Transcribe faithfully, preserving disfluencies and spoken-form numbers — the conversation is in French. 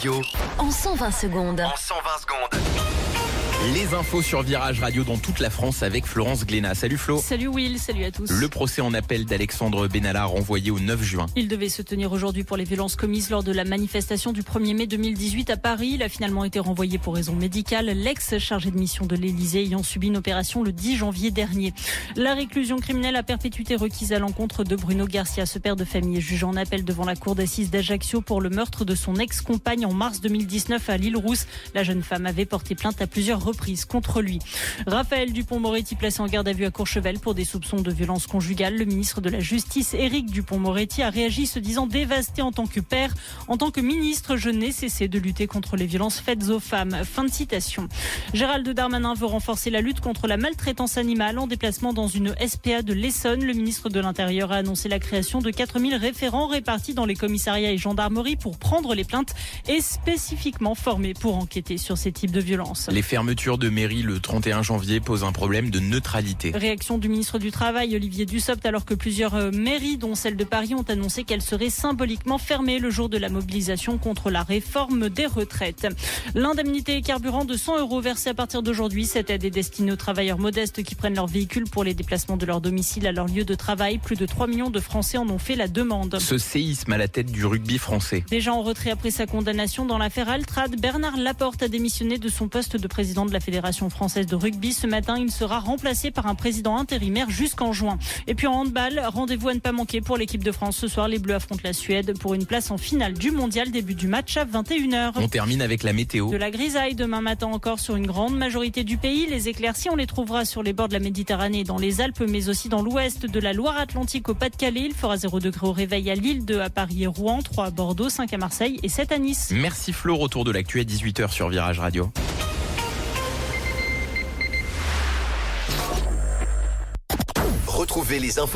En cent vingt secondes. En cent vingt secondes. Les infos sur Virage Radio dans toute la France avec Florence Glénat. Salut Flo. Salut Will, salut à tous. Le procès en appel d'Alexandre Benalla renvoyé au neuf juin. Il devait se tenir aujourd'hui pour les violences commises lors de la manifestation du premier mai deux mille dix-huit à Paris. Il a finalement été renvoyé pour raison médicale. L'ex-chargé de mission de l'Élysée ayant subi une opération le dix janvier dernier. La réclusion criminelle à perpétuité requise à l'encontre de Bruno Garcia. Ce père de famille est jugé en appel devant la cour d'assises d'Ajaccio pour le meurtre de son ex-compagne en mars deux mille dix-neuf à l'Île-Rousse. La jeune femme avait porté plainte à plusieurs reprises contre lui. Raphaël Dupond-Moretti placé en garde à vue à Courchevel pour des soupçons de violence conjugale. Le ministre de la Justice, Éric Dupond-Moretti, a réagi se disant dévasté en tant que père. En tant que ministre, je n'ai cessé de lutter contre les violences faites aux femmes. Fin de citation. Gérald Darmanin veut renforcer la lutte contre la maltraitance animale en déplacement dans une S P A de l'Essonne. Le ministre de l'Intérieur a annoncé la création de quatre mille référents répartis dans les commissariats et gendarmeries pour prendre les plaintes et spécifiquement formés pour enquêter sur ces types de violences. Les fermetures de mairie le trente et un janvier posent un problème de neutralité. Réaction du ministre du Travail, Olivier Dussopt, alors que plusieurs mairies, dont celle de Paris, ont annoncé qu'elles seraient symboliquement fermées le jour de la mobilisation contre la réforme des retraites. L'indemnité carburant de cent euros versée à partir d'aujourd'hui. Cette aide est destinée aux travailleurs modestes qui prennent leur véhicule pour les déplacements de leur domicile à leur lieu de travail. Plus de trois millions de Français en ont fait la demande. Ce séisme à la tête du rugby français. Déjà en retrait après sa condamnation dans l'affaire Altrad, Bernard Laporte a démissionné de son poste de président de la Fédération française de rugby. Ce matin, il sera remplacé par un président intérimaire jusqu'en juin. Et puis en handball, rendez-vous à ne pas manquer pour l'équipe de France. Ce soir, les Bleus affrontent la Suède pour une place en finale du mondial. Début du match à vingt et une heures. On termine avec la météo. De la grisaille demain matin encore sur une grande majorité du pays. Les éclaircies, on les trouvera sur les bords de la Méditerranée et dans les Alpes, mais aussi dans l'ouest de la Loire-Atlantique au Pas-de-Calais. Il fera zéro degré au réveil à Lille, deux à Paris et Rouen, trois à Bordeaux, cinq à Marseille et sept à Nice. Merci Flo, retour de l'actu à dix-huit heures sur Virage Radio. Retrouvez les infos.